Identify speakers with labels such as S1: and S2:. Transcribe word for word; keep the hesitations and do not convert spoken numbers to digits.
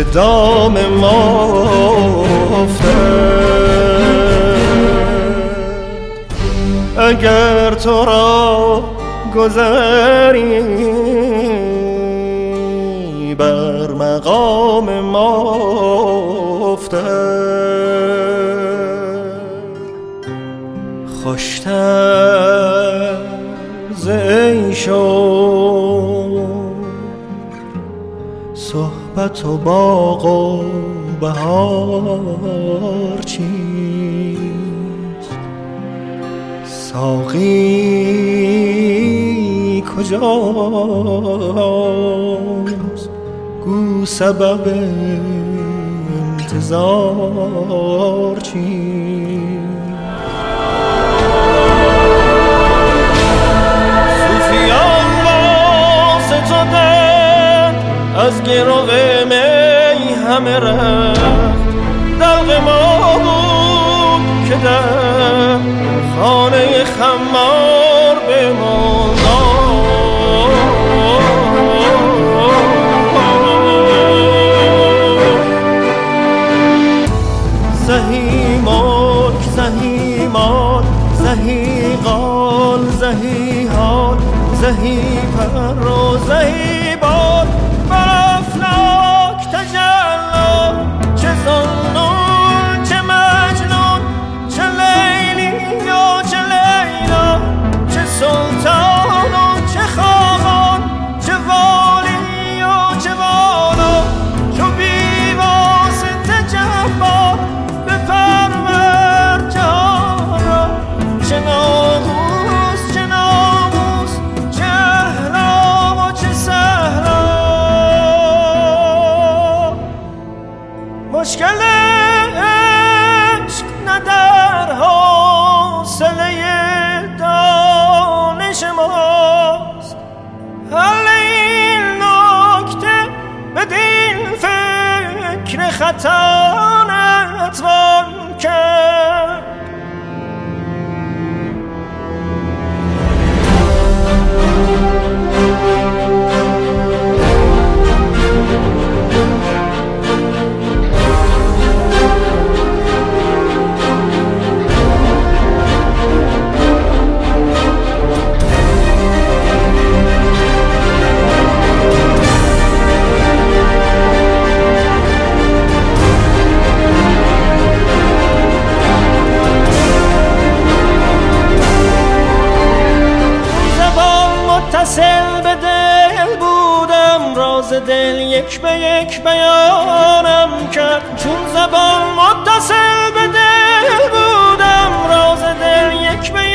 S1: دام ما افتد. اگر تو را گذری بر مقام ما افتد، خوشتر ز عیش و صحبت و باغ و بهار چیست؟ ساقی کجاست؟ گو سبب انتظار چیست؟ صوفیان واسطادند از گرو می همه رفت، دلق ما بود که در خانه خمار بماند. زهی ملک زهی مال زهی قال زهی حال زهی پر و زهی بال، بر افلاک تجلی، چه ظنون چه مجنون، چه لیلی یا چه لیلا، چه سلطان و چه خاقان، چه والی یا چه والا، چو بی واسطه جبار بپرور جهان را، چه ناموس چه ناموس، چه احرام و چه صحرا. مشکل عشق نه در حوصله دانش ماست، حل این نکته بدین فکر خطا نتوان کرد. متصل به دل بودم، راز دل یک به یک بیانم کرد. چون زبان متصل به دل بودم، راز دل یک به